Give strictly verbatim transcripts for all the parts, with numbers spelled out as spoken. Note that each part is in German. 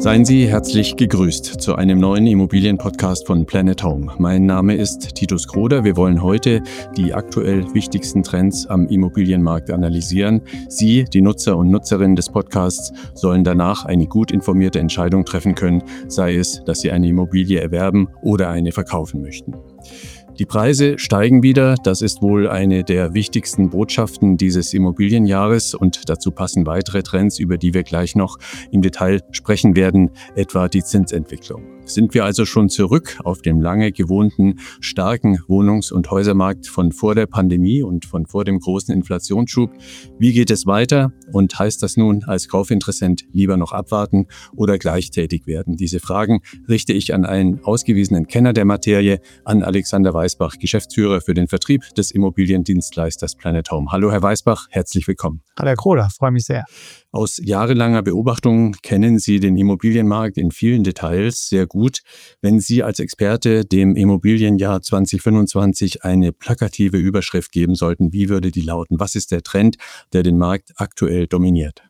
Seien Sie herzlich gegrüßt zu einem neuen Immobilienpodcast von Planet Home. Mein Name ist Titus Kroder. Wir wollen heute die aktuell wichtigsten Trends am Immobilienmarkt analysieren. Sie, die Nutzer und Nutzerinnen des Podcasts, sollen danach eine gut informierte Entscheidung treffen können, sei es, dass Sie eine Immobilie erwerben oder eine verkaufen möchten. Die Preise steigen wieder. Das ist wohl eine der wichtigsten Botschaften dieses Immobilienjahres und dazu passen weitere Trends, über die wir gleich noch im Detail sprechen werden, etwa die Zinsentwicklung. Sind wir also schon zurück auf dem lange gewohnten, starken Wohnungs- und Häusermarkt von vor der Pandemie und von vor dem großen Inflationsschub? Wie geht es weiter und heißt das nun als Kaufinteressent lieber noch abwarten oder gleich tätig werden? Diese Fragen richte ich an einen ausgewiesenen Kenner der Materie, an Alexander Weisbach, Geschäftsführer für den Vertrieb des Immobiliendienstleisters Planet Home. Hallo Herr Weisbach, herzlich willkommen. Hallo Herr Kroder, freue mich sehr. Aus jahrelanger Beobachtung kennen Sie den Immobilienmarkt in vielen Details sehr gut. Wenn Sie als Experte dem Immobilienjahr zwanzig fünfundzwanzig eine plakative Überschrift geben sollten, wie würde die lauten? Was ist der Trend, der den Markt aktuell dominiert?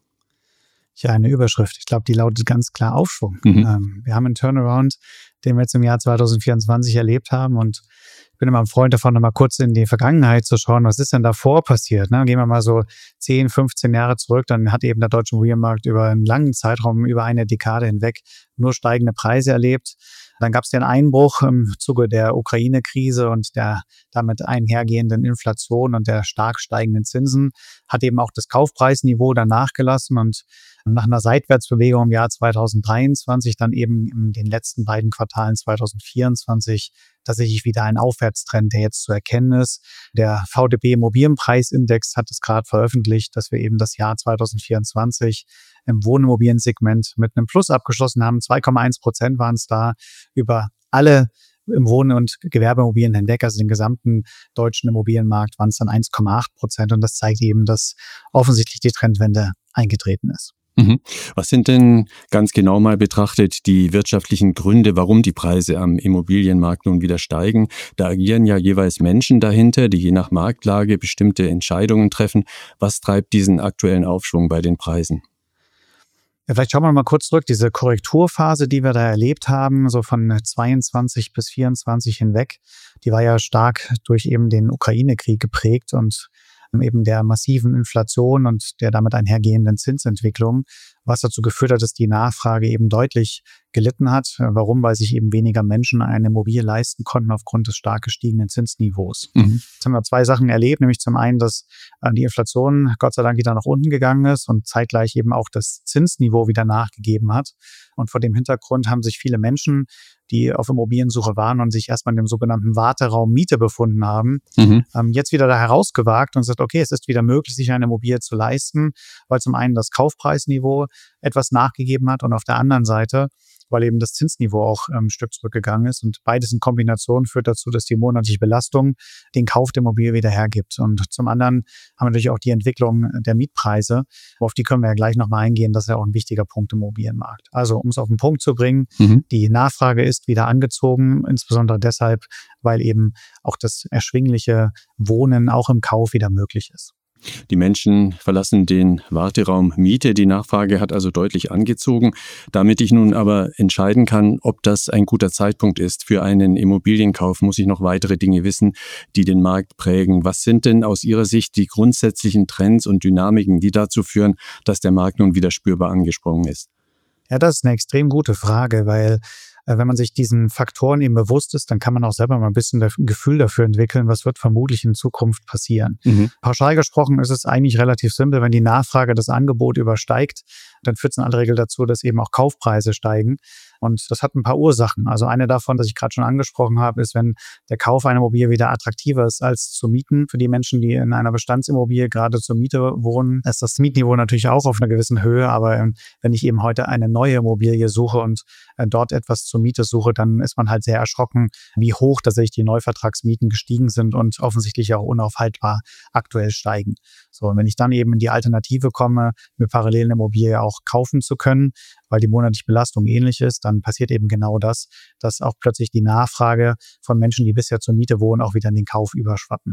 Ja, eine Überschrift. Ich glaube, die lautet ganz klar Aufschwung. Mhm. Ähm, wir haben einen Turnaround, den wir jetzt im Jahr zwanzig vierundzwanzig erlebt haben, und ich bin immer ein Freund davon, nochmal kurz in die Vergangenheit zu schauen, was ist denn davor passiert. Ne? Gehen wir mal so zehn, fünfzehn Jahre zurück, dann hat eben der deutsche Immobilienmarkt über einen langen Zeitraum, über eine Dekade hinweg nur steigende Preise erlebt. Dann gab es den Einbruch im Zuge der Ukraine-Krise und der damit einhergehenden Inflation und der stark steigenden Zinsen, hat eben auch das Kaufpreisniveau dann nachgelassen, und nach einer Seitwärtsbewegung im Jahr zwanzig dreiundzwanzig, dann eben in den letzten beiden Quartalen zwanzig vierundzwanzig, tatsächlich wieder ein Aufwärtstrend, der jetzt zu erkennen ist. Der V D B Immobilienpreisindex hat es gerade veröffentlicht, dass wir eben das Jahr zwanzig vierundzwanzig im Wohnimmobiliensegment mit einem Plus abgeschlossen haben. zwei Komma eins Prozent waren es da über alle im Wohn- und Gewerbeimmobilien hinweg, also den gesamten deutschen Immobilienmarkt, waren es dann eins Komma acht Prozent, und das zeigt eben, dass offensichtlich die Trendwende eingetreten ist. Mhm. Was sind denn ganz genau mal betrachtet die wirtschaftlichen Gründe, warum die Preise am Immobilienmarkt nun wieder steigen? Da agieren ja jeweils Menschen dahinter, die je nach Marktlage bestimmte Entscheidungen treffen. Was treibt diesen aktuellen Aufschwung bei den Preisen? Ja, vielleicht schauen wir mal kurz zurück. Diese Korrekturphase, die wir da erlebt haben, so von zweiundzwanzig bis vierundzwanzig hinweg, die war ja stark durch eben den Ukraine-Krieg geprägt und eben der massiven Inflation und der damit einhergehenden Zinsentwicklung, was dazu geführt hat, dass die Nachfrage eben deutlich gelitten hat. Warum? Weil sich eben weniger Menschen eine Immobilie leisten konnten aufgrund des stark gestiegenen Zinsniveaus. Mhm. Jetzt haben wir zwei Sachen erlebt, nämlich zum einen, dass die Inflation Gott sei Dank wieder nach unten gegangen ist und zeitgleich eben auch das Zinsniveau wieder nachgegeben hat. Und vor dem Hintergrund haben sich viele Menschen, die auf Immobiliensuche waren und sich erstmal in dem sogenannten Warteraum Miete befunden haben, mhm. jetzt wieder da herausgewagt und gesagt, okay, es ist wieder möglich, sich eine Immobilie zu leisten, weil zum einen das Kaufpreisniveau etwas nachgegeben hat und auf der anderen Seite, weil eben das Zinsniveau auch ähm, ein Stück zurückgegangen ist. Und beides in Kombination führt dazu, dass die monatliche Belastung den Kauf der Immobilie wieder hergibt. Und zum anderen haben wir natürlich auch die Entwicklung der Mietpreise. Auf die können wir ja gleich nochmal eingehen. Das ist ja auch ein wichtiger Punkt im Immobilienmarkt. Also um es auf den Punkt zu bringen, mhm. die Nachfrage ist wieder angezogen, insbesondere deshalb, weil eben auch das erschwingliche Wohnen auch im Kauf wieder möglich ist. Die Menschen verlassen den Warteraum Miete. Die Nachfrage hat also deutlich angezogen. Damit ich nun aber entscheiden kann, ob das ein guter Zeitpunkt ist für einen Immobilienkauf, muss ich noch weitere Dinge wissen, die den Markt prägen. Was sind denn aus Ihrer Sicht die grundsätzlichen Trends und Dynamiken, die dazu führen, dass der Markt nun wieder spürbar angesprungen ist? Ja, das ist eine extrem gute Frage, weil wenn man sich diesen Faktoren eben bewusst ist, dann kann man auch selber mal ein bisschen ein Gefühl dafür entwickeln, was wird vermutlich in Zukunft passieren. Mhm. Pauschal gesprochen ist es eigentlich relativ simpel. Wenn die Nachfrage das Angebot übersteigt, dann führt es in aller Regel dazu, dass eben auch Kaufpreise steigen. Und das hat ein paar Ursachen. Also eine davon, das ich gerade schon angesprochen habe, ist, wenn der Kauf einer Immobilie wieder attraktiver ist als zu mieten. Für die Menschen, die in einer Bestandsimmobilie gerade zur Miete wohnen, ist das Mietniveau natürlich auch auf einer gewissen Höhe. Aber wenn ich eben heute eine neue Immobilie suche und dort etwas zur Miete suche, dann ist man halt sehr erschrocken, wie hoch tatsächlich die Neuvertragsmieten gestiegen sind und offensichtlich auch unaufhaltbar aktuell steigen. So, und wenn ich dann eben in die Alternative komme, mir parallel eine Immobilie auch kaufen zu können, weil die monatliche Belastung ähnlich ist, dann passiert eben genau das, dass auch plötzlich die Nachfrage von Menschen, die bisher zur Miete wohnen, auch wieder in den Kauf überschwappen.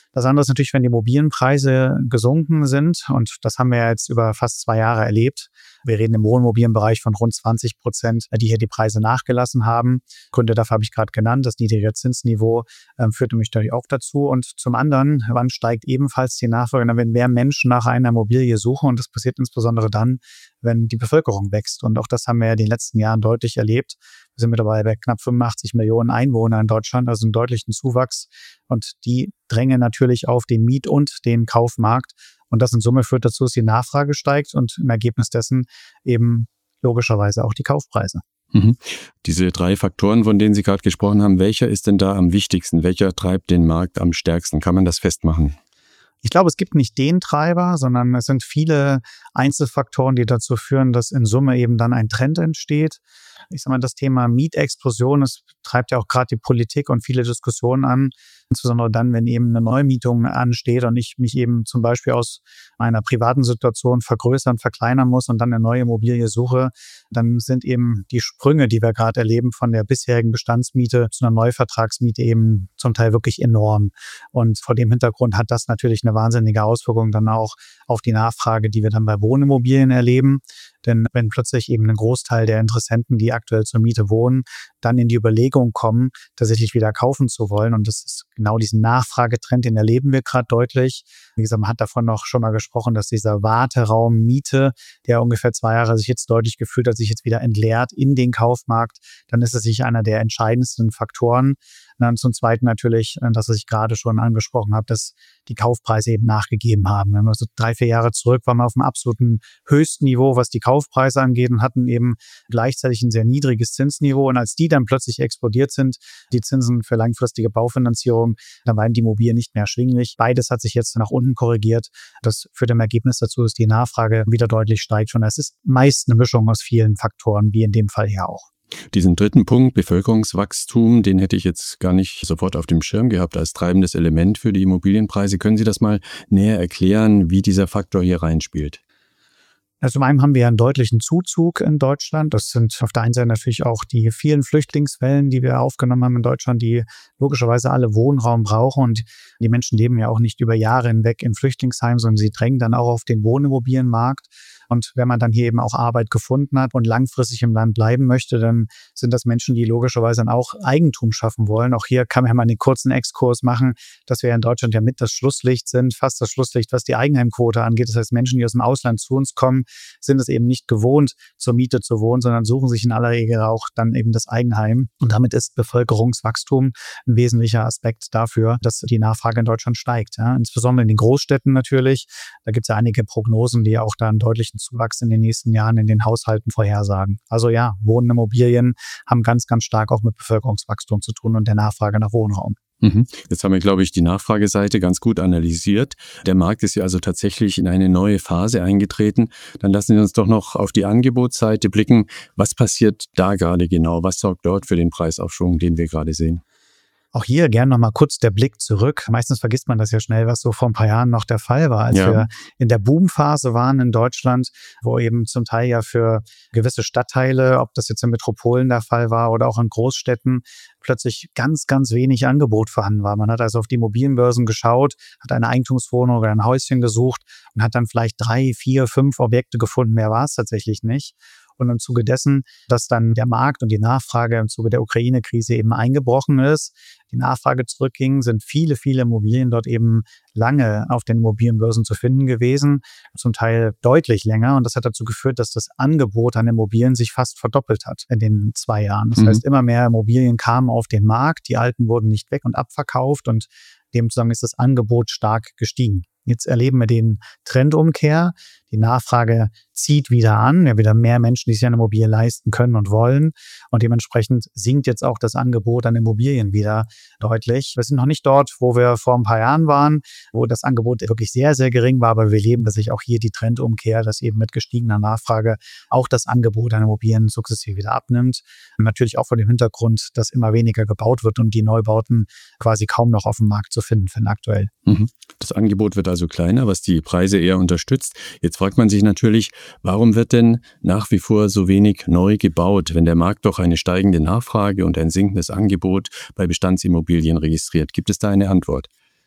Das andere ist natürlich, wenn die Immobilienpreise gesunken sind, und das haben wir jetzt über fast zwei Jahre erlebt. Wir reden im Wohnimmobilienbereich von rund zwanzig Prozent, die hier die Preise nachgelassen haben. Gründe dafür habe ich gerade genannt. Das niedrige Zinsniveau äh, führt nämlich natürlich auch dazu. Und zum anderen, wann steigt ebenfalls die Nachfrage, wenn mehr Menschen nach einer Immobilie suchen, und das passiert insbesondere dann, wenn die Bevölkerung wächst. Und auch das haben wir ja in den letzten Jahren deutlich erlebt. Wir sind mittlerweile bei knapp fünfundachtzig Millionen Einwohner in Deutschland, also einen deutlichen Zuwachs. Und die drängen natürlich auf den Miet- und den Kaufmarkt. Und das in Summe führt dazu, dass die Nachfrage steigt und im Ergebnis dessen eben logischerweise auch die Kaufpreise. Mhm. Diese drei Faktoren, von denen Sie gerade gesprochen haben, welcher ist denn da am wichtigsten? Welcher treibt den Markt am stärksten? Kann man das festmachen? Ich glaube, es gibt nicht den Treiber, sondern es sind viele Einzelfaktoren, die dazu führen, dass in Summe eben dann ein Trend entsteht. Ich sage mal, das Thema Mietexplosion, das treibt ja auch gerade die Politik und viele Diskussionen an, insbesondere dann, wenn eben eine Neumietung ansteht und ich mich eben zum Beispiel aus meiner privaten Situation vergrößern, verkleinern muss und dann eine neue Immobilie suche, dann sind eben die Sprünge, die wir gerade erleben, von der bisherigen Bestandsmiete zu einer Neuvertragsmiete eben zum Teil wirklich enorm. Und vor dem Hintergrund hat das natürlich eine wahnsinnige Auswirkung dann auch auf die Nachfrage, die wir dann bei Wohnimmobilien erleben. Denn wenn plötzlich eben ein Großteil der Interessenten, die aktuell zur Miete wohnen, dann in die Überlegung kommen, tatsächlich wieder kaufen zu wollen. Und das ist genau diesen Nachfragetrend, den erleben wir gerade deutlich. Wie gesagt, man hat davon noch schon mal gesprochen, dass dieser Warteraum Miete, der ungefähr zwei Jahre sich jetzt deutlich gefühlt hat, sich jetzt wieder entleert in den Kaufmarkt. Dann ist es sicher einer der entscheidendsten Faktoren. Und dann zum Zweiten natürlich, das, was ich gerade schon angesprochen habe, dass die Kaufpreise eben nachgegeben haben. Wenn wir so drei, vier Jahre zurück waren wir auf dem absoluten höchsten Niveau, was die Kaufpreise angeht, und hatten eben gleichzeitig ein sehr niedriges Zinsniveau. Und als die dann plötzlich explodiert sind, die Zinsen für langfristige Baufinanzierung, dann waren die Immobilien nicht mehr erschwinglich. Beides hat sich jetzt nach unten korrigiert. Das führt im Ergebnis dazu, dass die Nachfrage wieder deutlich steigt. Und es ist meist eine Mischung aus vielen Faktoren, wie in dem Fall hier auch. Diesen dritten Punkt, Bevölkerungswachstum, den hätte ich jetzt gar nicht sofort auf dem Schirm gehabt als treibendes Element für die Immobilienpreise. Können Sie das mal näher erklären, wie dieser Faktor hier reinspielt? Also zum einen haben wir einen deutlichen Zuzug in Deutschland. Das sind auf der einen Seite natürlich auch die vielen Flüchtlingswellen, die wir aufgenommen haben in Deutschland, die logischerweise alle Wohnraum brauchen. Und die Menschen leben ja auch nicht über Jahre hinweg in Flüchtlingsheimen, sondern sie drängen dann auch auf den Wohnimmobilienmarkt. Und wenn man dann hier eben auch Arbeit gefunden hat und langfristig im Land bleiben möchte, dann sind das Menschen, die logischerweise dann auch Eigentum schaffen wollen. Auch hier kann man mal einen kurzen Exkurs machen, dass wir in Deutschland ja mit das Schlusslicht sind, fast das Schlusslicht, was die Eigenheimquote angeht. Das heißt, Menschen, die aus dem Ausland zu uns kommen, sind es eben nicht gewohnt, zur Miete zu wohnen, sondern suchen sich in aller Regel auch dann eben das Eigenheim. Und damit ist Bevölkerungswachstum ein wesentlicher Aspekt dafür, dass die Nachfrage in Deutschland steigt. Ja, insbesondere in den Großstädten natürlich. Da gibt es ja einige Prognosen, die auch da einen deutlichen Zuwachs in den nächsten Jahren in den Haushalten vorhersagen. Also ja, Wohnimmobilien haben ganz, ganz stark auch mit Bevölkerungswachstum zu tun und der Nachfrage nach Wohnraum. Mhm. Jetzt haben wir, glaube ich, die Nachfrageseite ganz gut analysiert. Der Markt ist ja also tatsächlich in eine neue Phase eingetreten. Dann lassen Sie uns doch noch auf die Angebotsseite blicken. Was passiert da gerade genau? Was sorgt dort für den Preisaufschwung, den wir gerade sehen? Auch hier gerne nochmal kurz der Blick zurück. Meistens vergisst man das ja schnell, was so vor ein paar Jahren noch der Fall war, als ja. wir in der Boomphase waren in Deutschland, wo eben zum Teil ja für gewisse Stadtteile, ob das jetzt in Metropolen der Fall war oder auch in Großstädten, plötzlich ganz, ganz wenig Angebot vorhanden war. Man hat also auf die Immobilienbörsen geschaut, hat eine Eigentumswohnung oder ein Häuschen gesucht und hat dann vielleicht drei, vier, fünf Objekte gefunden. Mehr war es tatsächlich nicht. Und im Zuge dessen, dass dann der Markt und die Nachfrage im Zuge der Ukraine-Krise eben eingebrochen ist, die Nachfrage zurückging, sind viele, viele Immobilien dort eben lange auf den Immobilienbörsen zu finden gewesen, zum Teil deutlich länger. Und das hat dazu geführt, dass das Angebot an Immobilien sich fast verdoppelt hat in den zwei Jahren. Das mhm. heißt, immer mehr Immobilien kamen auf den Markt, die alten wurden nicht weg und abverkauft und demzufolge ist das Angebot stark gestiegen. Jetzt erleben wir den Trendumkehr. Die Nachfrage zieht wieder an. Ja, wieder mehr Menschen, die sich eine Immobilie leisten können und wollen. Und dementsprechend sinkt jetzt auch das Angebot an Immobilien wieder deutlich. Wir sind noch nicht dort, wo wir vor ein paar Jahren waren, wo das Angebot wirklich sehr, sehr gering war. Aber wir erleben, dass sich auch hier die Trendumkehr, dass eben mit gestiegener Nachfrage auch das Angebot an Immobilien sukzessive wieder abnimmt. Und natürlich auch vor dem Hintergrund, dass immer weniger gebaut wird und die Neubauten quasi kaum noch auf dem Markt zu finden sind aktuell. Das Angebot wird also kleiner, was die Preise eher unterstützt. Jetzt fragt man sich natürlich, warum wird denn nach wie vor so wenig neu gebaut, wenn der Markt doch eine steigende Nachfrage und ein sinkendes Angebot bei Bestandsimmobilien registriert? Gibt es da eine Antwort?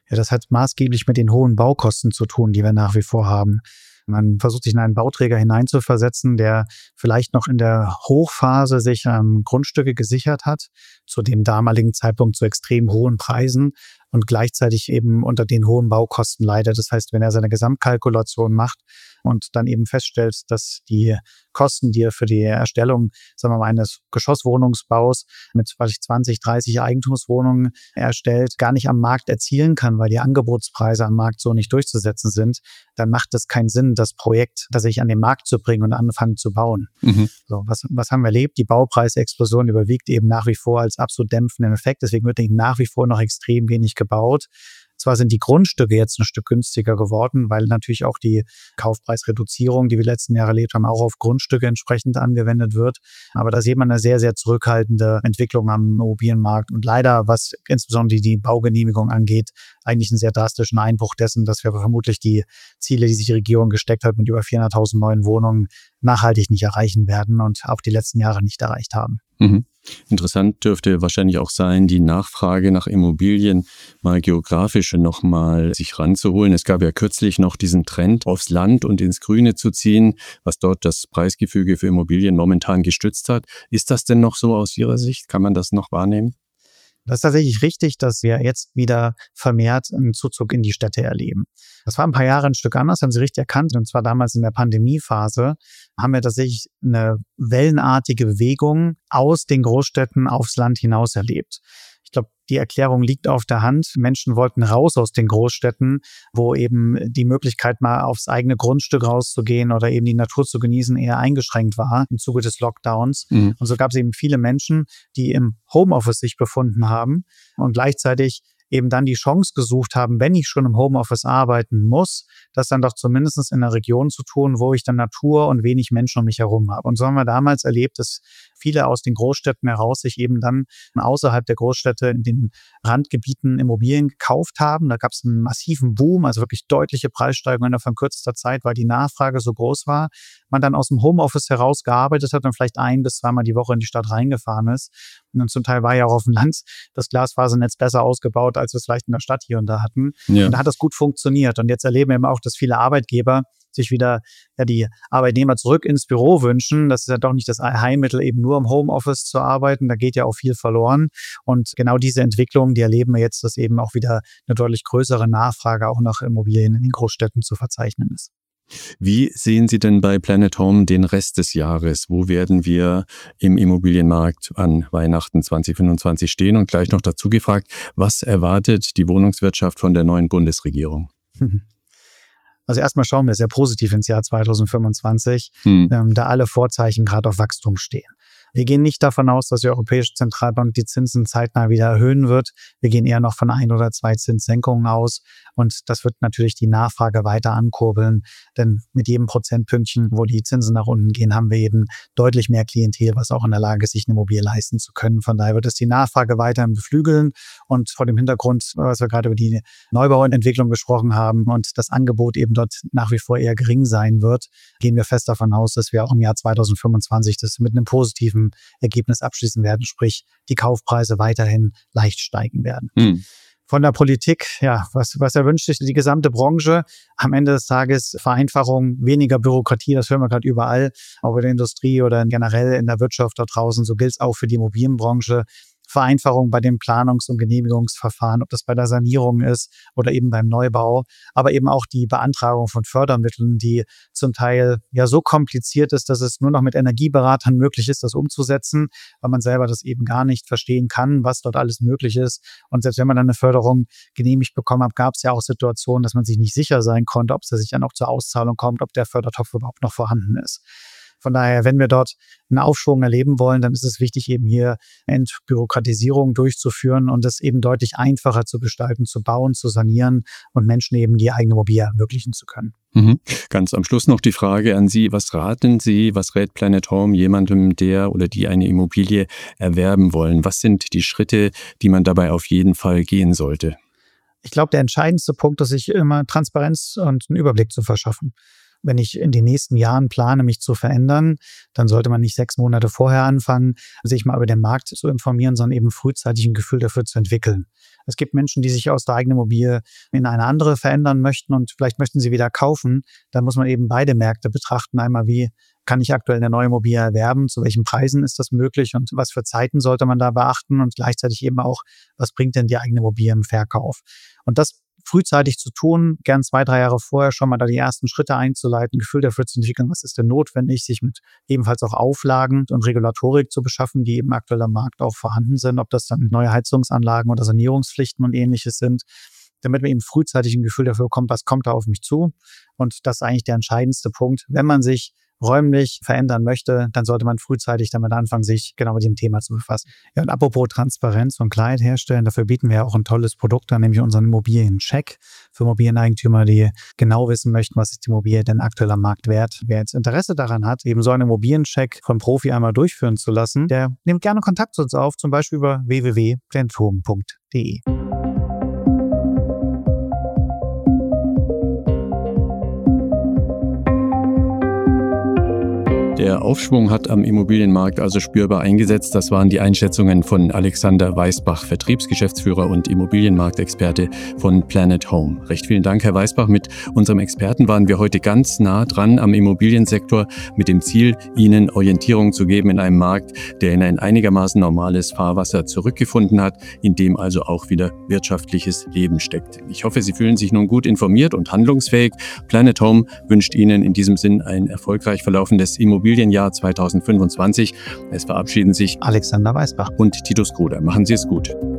Ja, das hat maßgeblich mit den hohen Baukosten zu tun, die wir nach wie vor haben. Man versucht sich in einen Bauträger hineinzuversetzen, der vielleicht noch in der Hochphase sich ähm, Grundstücke gesichert hat, zu dem damaligen Zeitpunkt zu extrem hohen Preisen und gleichzeitig eben unter den hohen Baukosten leidet. Das heißt, wenn er seine Gesamtkalkulation macht und dann eben feststellt, dass die Kosten, die er für die Erstellung, sagen wir mal, eines Geschosswohnungsbaus mit vielleicht zwanzig, dreißig Eigentumswohnungen erstellt, gar nicht am Markt erzielen kann, weil die Angebotspreise am Markt so nicht durchzusetzen sind, dann macht es keinen Sinn, das Projekt tatsächlich an den Markt zu bringen und anfangen zu bauen. Mhm. So, was, was haben wir erlebt? Die Baupreisexplosion überwiegt eben nach wie vor als absolut dämpfenden Effekt. Deswegen wird nach wie vor noch extrem wenig gebaut. Zwar sind die Grundstücke jetzt ein Stück günstiger geworden, weil natürlich auch die Kaufpreisreduzierung, die wir letzten Jahre erlebt haben, auch auf Grundstücke entsprechend angewendet wird. Aber da sieht man eine sehr, sehr zurückhaltende Entwicklung am Immobilienmarkt. Und leider, was insbesondere die Baugenehmigung angeht, eigentlich einen sehr drastischen Einbruch dessen, dass wir vermutlich die Ziele, die sich die Regierung gesteckt hat, mit über vierhunderttausend neuen Wohnungen nachhaltig nicht erreichen werden und auch die letzten Jahre nicht erreicht haben. Mhm. Interessant dürfte wahrscheinlich auch sein, die Nachfrage nach Immobilien mal geografisch nochmal sich ranzuholen. Es gab ja kürzlich noch diesen Trend, aufs Land und ins Grüne zu ziehen, was dort das Preisgefüge für Immobilien momentan gestützt hat. Ist das denn noch so aus Ihrer Sicht? Kann man das noch wahrnehmen? Das ist tatsächlich richtig, dass wir jetzt wieder vermehrt einen Zuzug in die Städte erleben. Das war ein paar Jahre ein Stück anders, haben Sie richtig erkannt. Und zwar damals in der Pandemiephase haben wir tatsächlich eine wellenartige Bewegung aus den Großstädten aufs Land hinaus erlebt. Ich glaube, die Erklärung liegt auf der Hand. Menschen wollten raus aus den Großstädten, wo eben die Möglichkeit, mal aufs eigene Grundstück rauszugehen oder eben die Natur zu genießen, eher eingeschränkt war im Zuge des Lockdowns. Mhm. Und so gab es eben viele Menschen, die im Homeoffice sich befunden haben und gleichzeitig eben dann die Chance gesucht haben, wenn ich schon im Homeoffice arbeiten muss, das dann doch zumindest in einer Region zu tun, wo ich dann Natur und wenig Menschen um mich herum habe. Und so haben wir damals erlebt, dass viele aus den Großstädten heraus sich eben dann außerhalb der Großstädte in den Randgebieten Immobilien gekauft haben. Da gab es einen massiven Boom, also wirklich deutliche Preissteigerungen innerhalb von kürzester Zeit, weil die Nachfrage so groß war. Man dann aus dem Homeoffice heraus gearbeitet hat und vielleicht ein- bis zweimal die Woche in die Stadt reingefahren ist. Und zum Teil war ja auch auf dem Land das Glasfasernetz besser ausgebaut, als wir es vielleicht in der Stadt hier und da hatten. Ja. Und da hat das gut funktioniert. Und jetzt erleben wir eben auch, dass viele Arbeitgeber sich wieder ja die Arbeitnehmer zurück ins Büro wünschen. Das ist ja doch nicht das Heilmittel, eben nur im Homeoffice zu arbeiten. Da geht ja auch viel verloren. Und genau diese Entwicklung, die erleben wir jetzt, dass eben auch wieder eine deutlich größere Nachfrage auch nach Immobilien in den Großstädten zu verzeichnen ist. Wie sehen Sie denn bei Planet Home den Rest des Jahres? Wo werden wir im Immobilienmarkt an Weihnachten zwanzig fünfundzwanzig stehen? Und gleich noch dazu gefragt, was erwartet die Wohnungswirtschaft von der neuen Bundesregierung? Also erstmal schauen wir sehr positiv ins Jahr zwanzig fünfundzwanzig, hm. ähm, da alle Vorzeichen gerade auf Wachstum stehen. Wir gehen nicht davon aus, dass die Europäische Zentralbank die Zinsen zeitnah wieder erhöhen wird. Wir gehen eher noch von ein oder zwei Zinssenkungen aus. Und das wird natürlich die Nachfrage weiter ankurbeln. Denn mit jedem Prozentpünktchen, wo die Zinsen nach unten gehen, haben wir eben deutlich mehr Klientel, was auch in der Lage ist, sich eine Immobilie leisten zu können. Von daher wird es die Nachfrage weiterhin beflügeln. Und vor dem Hintergrund, was wir gerade über die Neubauentwicklung gesprochen haben und das Angebot eben dort nach wie vor eher gering sein wird, gehen wir fest davon aus, dass wir auch im Jahr zwanzig fünfundzwanzig das mit einem positiven Ergebnis abschließen werden, sprich die Kaufpreise weiterhin leicht steigen werden. Hm. Von der Politik, ja, was, was erwünscht sich die gesamte Branche? Am Ende des Tages Vereinfachung, weniger Bürokratie, das hören wir gerade überall, auch in der Industrie oder generell in der Wirtschaft da draußen. So gilt es auch für die Immobilienbranche. Vereinfachung bei den Planungs- und Genehmigungsverfahren, ob das bei der Sanierung ist oder eben beim Neubau, aber eben auch die Beantragung von Fördermitteln, die zum Teil ja so kompliziert ist, dass es nur noch mit Energieberatern möglich ist, das umzusetzen, weil man selber das eben gar nicht verstehen kann, was dort alles möglich ist. Und selbst wenn man dann eine Förderung genehmigt bekommen hat, gab es ja auch Situationen, dass man sich nicht sicher sein konnte, ob es sich dann auch zur Auszahlung kommt, ob der Fördertopf überhaupt noch vorhanden ist. Von daher, wenn wir dort einen Aufschwung erleben wollen, dann ist es wichtig, eben hier Entbürokratisierung durchzuführen und es eben deutlich einfacher zu gestalten, zu bauen, zu sanieren und Menschen eben die eigene Immobilie ermöglichen zu können. Mhm. Ganz am Schluss noch die Frage an Sie. Was raten Sie, was rät Planet Home jemandem, der oder die eine Immobilie erwerben wollen? Was sind die Schritte, die man dabei auf jeden Fall gehen sollte? Ich glaube, der entscheidendste Punkt ist, sich immer Transparenz und einen Überblick zu verschaffen. wenn ich in den nächsten Jahren plane, mich zu verändern, dann sollte man nicht sechs Monate vorher anfangen, sich mal über den Markt zu informieren, sondern eben frühzeitig ein Gefühl dafür zu entwickeln. Es gibt Menschen, die sich aus der eigenen Immobilie in eine andere verändern möchten und vielleicht möchten sie wieder kaufen. Da muss man eben beide Märkte betrachten. Einmal, wie kann ich aktuell eine neue Immobilie erwerben, zu welchen Preisen ist das möglich und was für Zeiten sollte man da beachten und gleichzeitig eben auch, was bringt denn die eigene Immobilie im Verkauf. Und das frühzeitig zu tun, gern zwei, drei Jahre vorher schon mal da die ersten Schritte einzuleiten, ein Gefühl dafür zu entwickeln, was ist denn notwendig, sich mit ebenfalls auch Auflagen und Regulatorik zu beschaffen, die eben aktuell am Markt auch vorhanden sind, ob das dann neue Heizungsanlagen oder Sanierungspflichten und ähnliches sind, damit man eben frühzeitig ein Gefühl dafür bekommt, was kommt da auf mich zu. Und das ist eigentlich der entscheidendste Punkt. Wenn man sich räumlich verändern möchte, dann sollte man frühzeitig damit anfangen, sich genau mit dem Thema zu befassen. Ja, und apropos Transparenz und Klarheit herstellen, dafür bieten wir ja auch ein tolles Produkt an, nämlich unseren Immobiliencheck für Immobilieneigentümer, die genau wissen möchten, was ist die Immobilie denn aktuell am Markt wert. Wer jetzt Interesse daran hat, eben so einen Immobiliencheck vom Profi einmal durchführen zu lassen, der nimmt gerne Kontakt zu uns auf, zum Beispiel über w w w punkt planethome punkt d e. Der Aufschwung hat am Immobilienmarkt also spürbar eingesetzt. Das waren die Einschätzungen von Alexander Weisbach, Vertriebsgeschäftsführer und Immobilienmarktexperte von Planet Home. Recht vielen Dank, Herr Weisbach. Mit unserem Experten waren wir heute ganz nah dran am Immobiliensektor mit dem Ziel, Ihnen Orientierung zu geben in einem Markt, der in ein einigermaßen normales Fahrwasser zurückgefunden hat, in dem also auch wieder wirtschaftliches Leben steckt. Ich hoffe, Sie fühlen sich nun gut informiert und handlungsfähig. Planet Home wünscht Ihnen in diesem Sinn ein erfolgreich verlaufendes Immobilienjahr zweitausendfünfundzwanzig. Es verabschieden sich Alexander Weisbach und Titus Gruder. Machen Sie es gut.